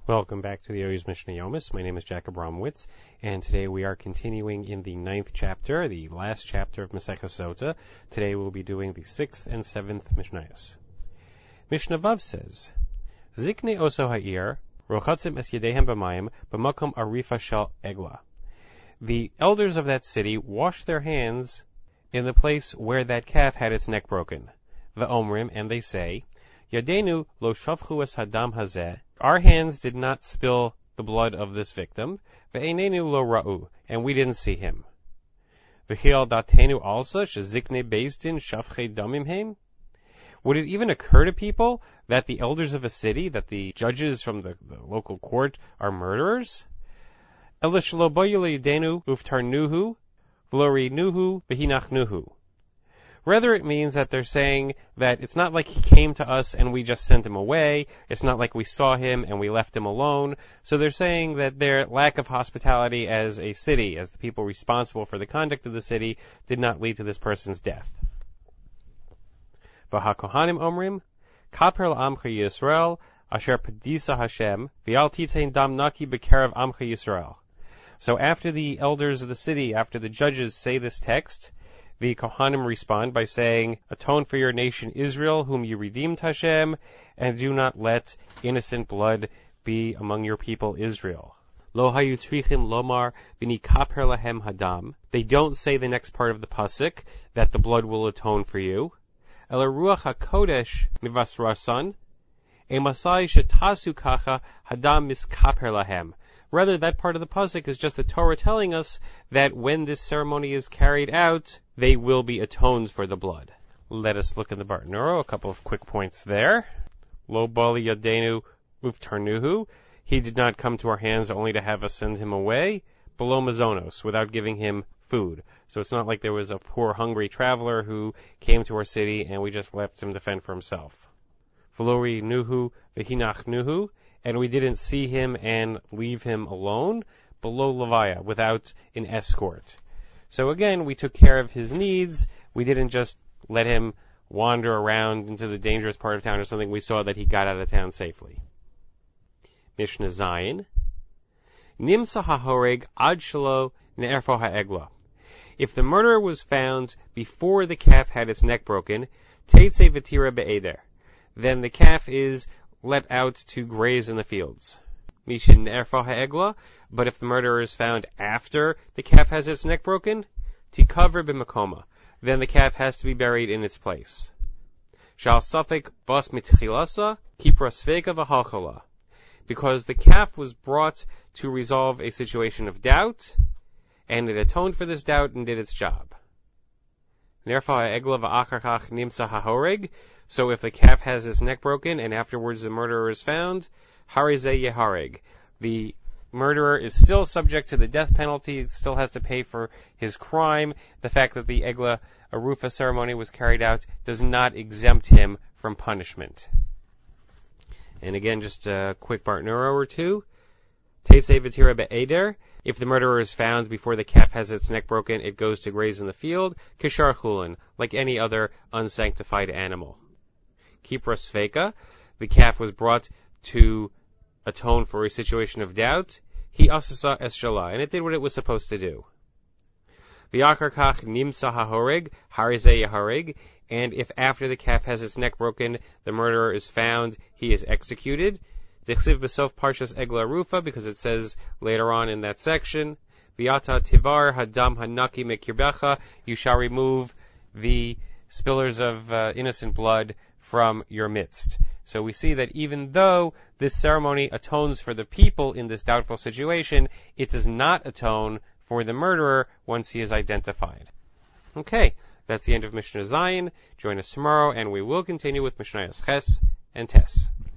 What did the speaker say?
Welcome back to the Oz Mishnah Yomis. My name is Jack Abramowitz, and today we are continuing in the 9th chapter, the last chapter of Masechah Sota. Today we'll be doing the 6th and 7th Mishnayos. Mishnah Vav says, Ziknei oso ha'ir, rochatzim es yedehem b'mayim, b'makom arifa shel egla. The elders of that city washed their hands in the place where that calf had its neck broken. V'omrim, and they say, Yadenu lo shavchu es hadam hazeh. Our hands did not spill the blood of this victim. Ve'einenu lo ra'u, and we didn't see him. V'chil datenu also sheziknei beis din shavchei damim heim. Would it even occur to people that the elders of a city, that the judges from the local court, are murderers? Ela shelo boyu le'yadenu uftarnuhu v'lo v'hinachnuhu. Rather, it means that they're saying that it's not like he came to us and we just sent him away. It's not like we saw him and we left him alone. So they're saying that their lack of hospitality as a city, as the people responsible for the conduct of the city, did not lead to this person's death. V'ha-kohanim omrim, kaper la'amcha Yisrael, asher padisa Hashem, v'al titein dam naki b'kerev amcha Yisrael. So after the elders of the city, after the judges say this text, the Kohanim respond by saying, atone for your nation Israel, whom you redeemed Hashem, and do not let innocent blood be among your people Israel. Lo hayu tzrichim lomar v'nikaper lahem hadam. They don't say the next part of the pasuk, that the blood will atone for you. Ela ruach hakodesh mivasrasan, emasai shetasu kacha hadam miskaper lahem. Rather, that part of the pasuk is just the Torah telling us that when this ceremony is carried out, they will be atoned for the blood. Let us look in the Bartanura, a couple of quick points there. Lo bali yadenu uftarnuhu. He did not come to our hands only to have us send him away. Below mazonos, without giving him food. So it's not like there was a poor, hungry traveler who came to our city and we just left him to fend for himself. V'lori nuhu v'hinach nuhu. And we didn't see him and leave him alone, below Levaya, without an escort. So again, we took care of his needs. We didn't just let him wander around into the dangerous part of town or something. We saw that he got out of town safely. Mishnah Zayin. Nimsa hahoreg ad shelo ne'erfo ha'egla. If the murderer was found before the calf had its neck broken, teitze v'tira be'eder. Then the calf is let out to graze in the fields. Mishin erfa ha'egla, but if the murderer is found after the calf has its neck broken, tikaver b'makoma, then the calf has to be buried in its place. Shal safek bas mitchilasa, kipra sveka v'halchala, because the calf was brought to resolve a situation of doubt, and it atoned for this doubt and did its job. Nerfa ha'egla v'acharchach nimsa ha'horeg. So if the calf has its neck broken and afterwards the murderer is found, harizeh yehareg. The murderer is still subject to the death penalty, still has to pay for his crime. The fact that the Egla Arufa ceremony was carried out does not exempt him from punishment. And again, just a quick Bartanura or two. Teitze v'tira be'eder. If the murderer is found before the calf has its neck broken, it goes to graze in the field. Kishar chulin, like any other unsanctified animal. Kipra sveka, the calf was brought to atone for a situation of doubt. He asasa es shala, and it did what it was supposed to do. V'yachar kach nimsa hahoreg, harizeh yahareg, and if after the calf has its neck broken, the murderer is found, he is executed. Dichsiv b'sof parshas egla rufa, because it says later on in that section, V'yata tivar hadam hanaki mekirbecha, you shall remove the spillers of innocent blood from your midst. So we see that even though this ceremony atones for the people in this doubtful situation, it does not atone for the murderer once he is identified. Okay, that's the end of Mishnah Zayin. Join us tomorrow and we will continue with Mishnayos Ches and Tes.